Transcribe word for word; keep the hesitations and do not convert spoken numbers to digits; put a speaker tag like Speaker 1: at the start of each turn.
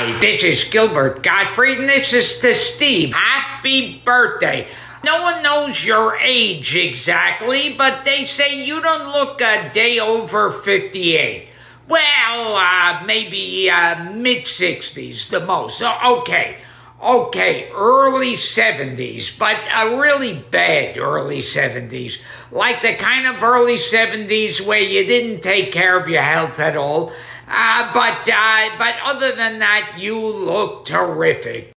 Speaker 1: Hi, this is Gilbert Gottfried, and this is to Steve. Happy birthday. No one knows your age exactly, but they say you don't look a day over fifty-eight. Well, uh, maybe uh, mid-sixties, the most. Okay, okay, early seventies, but a really bad early seventies. Like the kind of early seventies where you didn't take care of your health at all. Uh, but, uh, but other than that, you look terrific.